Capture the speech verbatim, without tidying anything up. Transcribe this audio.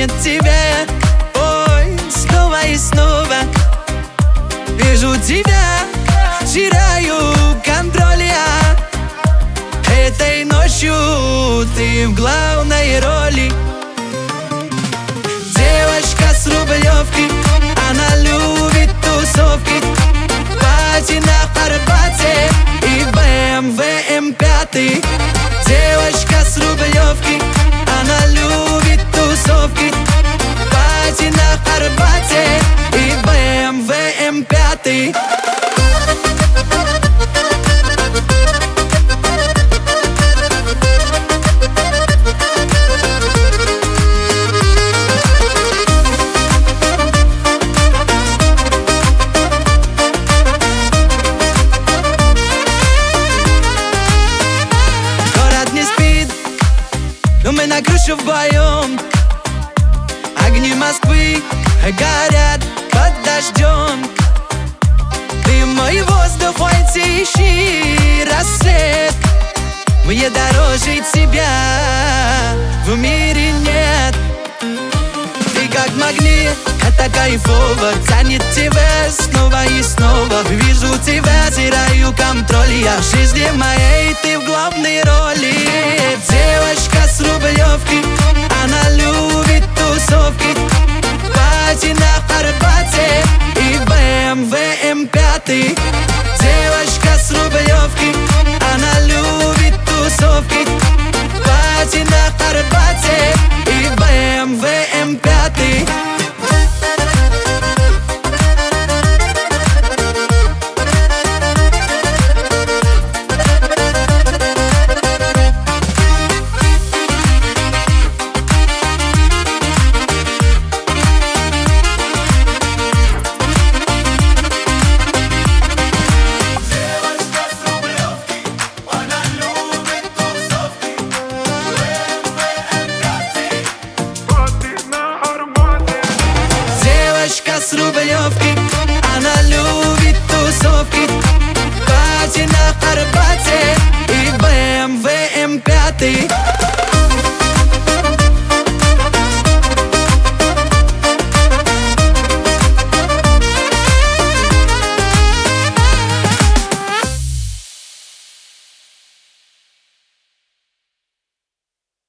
нет тебя. Ой, снова и снова вижу тебя, теряю контроль я. Этой ночью ты в главной роли. Девочка с Рублевки, она любит тусовки, пати на Арбате и бэ эм вэ эм пять. Девочка с Рублевки, она любит тусовки, пати на Арбате и бэ эм вэ эм пять. Но мы на крыше вдвоем. Огни Москвы горят под дождем. Ты мой воздух, мой тихий рассвет. Мне дороже тебя в мире нет. Ты как магнит, это кайфово, тянет тебя снова и снова. Вижу тебя, теряю контроль я. В жизни моей ты в главной роли. Девочка с Рублевки,